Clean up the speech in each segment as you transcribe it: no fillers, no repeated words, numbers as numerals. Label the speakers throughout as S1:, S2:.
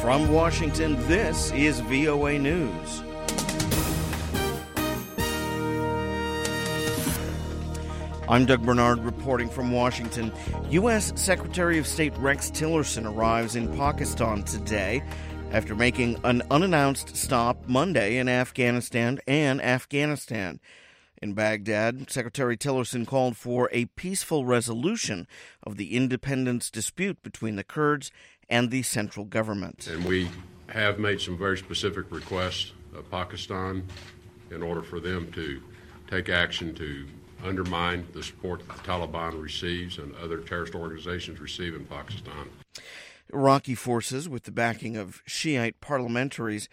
S1: From Washington, this is VOA News. I'm Doug Bernard reporting from Washington. U.S. Secretary of State Rex Tillerson arrives in Pakistan today after making an unannounced stop Monday in Afghanistan. In Baghdad, Secretary Tillerson called for a peaceful resolution of the independence dispute between the Kurds and the central government.
S2: And we have made some very specific requests of Pakistan in order for them to take action to undermine the support that the Taliban receives and other terrorist organizations receive in Pakistan.
S1: Iraqi forces, with the backing of Shiite paramilitaries,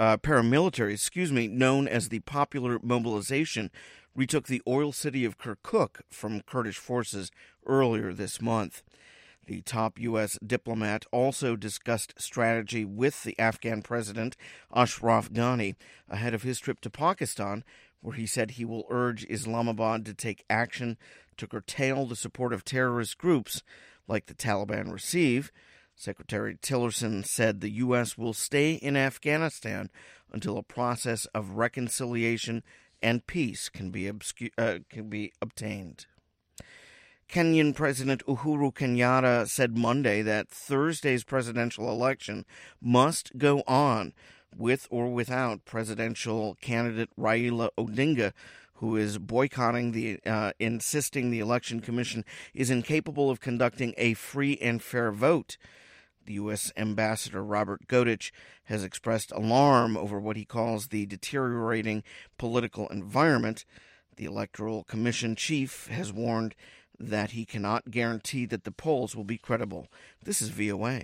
S1: known as the Popular Mobilization, retook the oil city of Kirkuk from Kurdish forces earlier this month. The top U.S. diplomat also discussed strategy with the Afghan president, Ashraf Ghani, ahead of his trip to Pakistan, where he said he will urge Islamabad to take action to curtail the support of terrorist groups like the Taliban receive. Secretary Tillerson said the U.S. will stay in Afghanistan until a process of reconciliation and peace can be obtained. Kenyan President Uhuru Kenyatta said Monday that Thursday's presidential election must go on with or without presidential candidate Raila Odinga, who is boycotting insisting the Election Commission is incapable of conducting a free and fair vote. The U.S. Ambassador Robert Godich has expressed alarm over what he calls the deteriorating political environment. The Electoral Commission chief has warned that he cannot guarantee that the polls will be credible. This is VOA.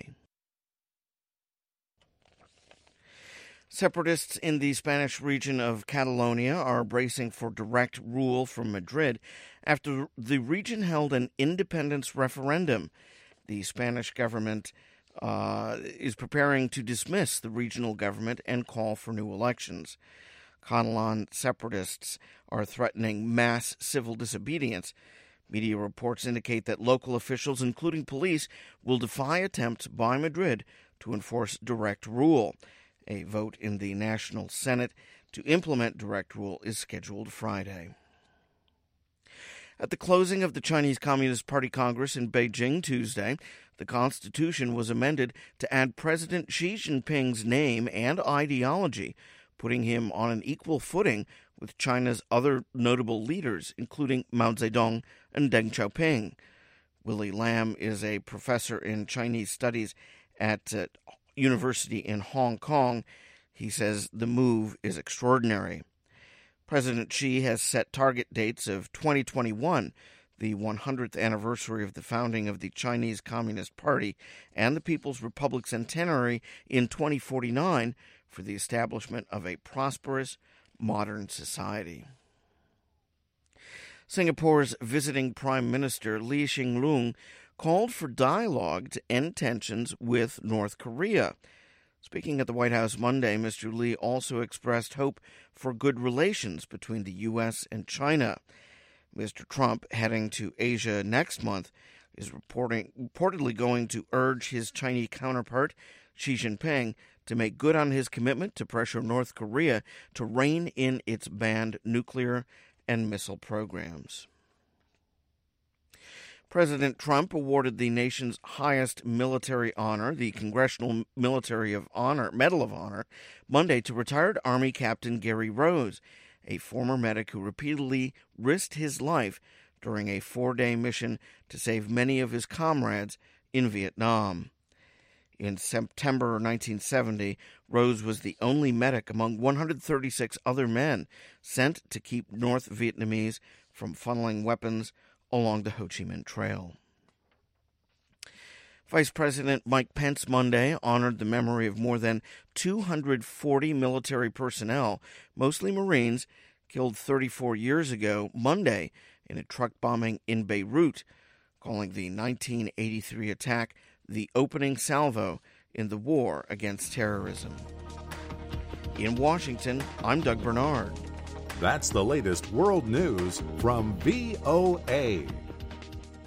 S1: Separatists in the Spanish region of Catalonia are bracing for direct rule from Madrid after the region held an independence referendum. The Spanish government is preparing to dismiss the regional government and call for new elections. Catalan separatists are threatening mass civil disobedience. Media reports indicate that local officials, including police, will defy attempts by Madrid to enforce direct rule. A vote in the National Senate to implement direct rule is scheduled Friday. At the closing of the Chinese Communist Party Congress in Beijing Tuesday, the Constitution was amended to add President Xi Jinping's name and ideology, putting him on an equal footing with China's other notable leaders, including Mao Zedong and Deng Xiaoping. Willie Lam is a professor in Chinese studies at University in Hong Kong. He says the move is extraordinary. President Xi has set target dates of 2021, the 100th anniversary of the founding of the Chinese Communist Party, and the People's Republic centenary in 2049 for the establishment of a prosperous, modern society. Singapore's visiting Prime Minister Lee Hsien Loong called for dialogue to end tensions with North Korea. Speaking at the White House Monday, Mr. Lee also expressed hope for good relations between the U.S. and China. Mr. Trump, heading to Asia next month, is reportedly going to urge his Chinese counterpart, Xi Jinping, to make good on his commitment to pressure North Korea to rein in its banned nuclear and missile programs. President Trump awarded the nation's highest military honor, the Congressional Medal of Honor, Monday to retired Army Captain Gary Rose, a former medic who repeatedly risked his life during a 4-day mission to save many of his comrades in Vietnam. In September 1970, Rose was the only medic among 136 other men sent to keep North Vietnamese from funneling weapons along the Ho Chi Minh Trail. Vice President Mike Pence Monday honored the memory of more than 240 military personnel, mostly Marines, killed 34 years ago Monday in a truck bombing in Beirut, calling the 1983 attack the opening salvo in the war against terrorism. In Washington, I'm Doug Bernard.
S3: That's the latest world news from VOA.